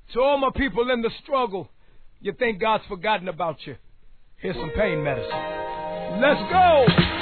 To all my people in the struggle, you think God's forgotten about you. Here's some pain medicine. Let's go!